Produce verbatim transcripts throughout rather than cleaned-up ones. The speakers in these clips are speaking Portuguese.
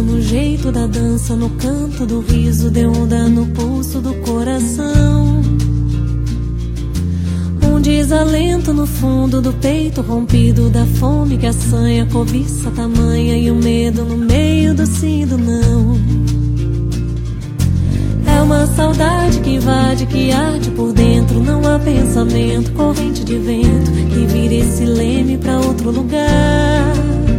rebuliço, no jeito da dança, no canto do riso, de onda no pulso do coração. Um desalento no fundo do peito rompido, da fome que assanha, cobiça tamanha e o medo no meio do sim e do não. É uma saudade que invade, que arde por dentro. Não há pensamento, corrente de vento que vira esse leme pra outro lugar.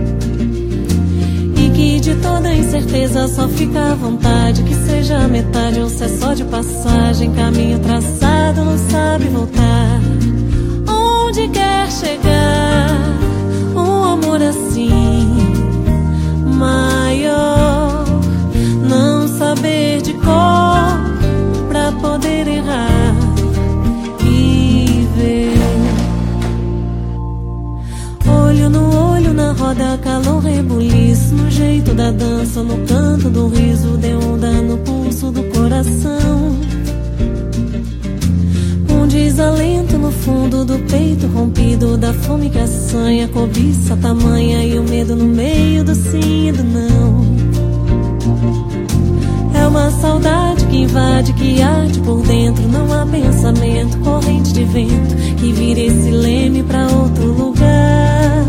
E que de toda incerteza só fica à vontade, que seja a metade ou se é só de passagem. Caminho traçado, não sabe voltar. Onde quer chegar um amor assim maior? Não saber de cor pra poder errar e ver. Olho no olho, na roda, calor, rebuliço, no jeito da dança, no canto do riso, de onda no pulso do coração. Um desalento no fundo do peito rompido, da fome que assanha, cobiça tamanha e o medo no meio do sim e do não. É uma saudade que invade, que arde por dentro. Não há pensamento, corrente de vento que vira esse leme pra outro lugar.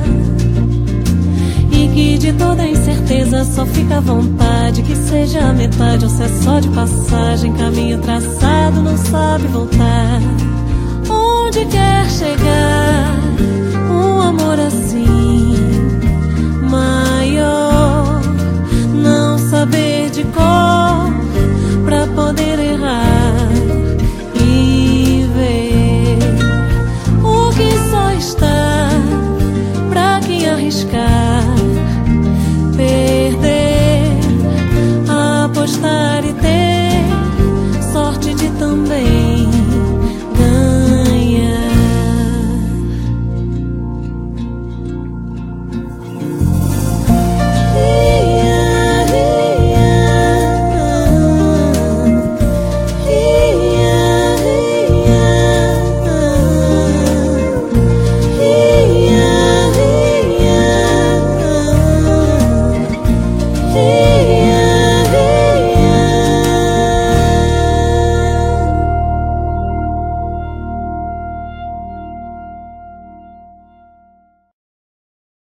E que de toda incerteza só fica à vontade, que seja a metade ou se é só de passagem. Caminho traçado, não sabe voltar. Onde quer chegar um amor assim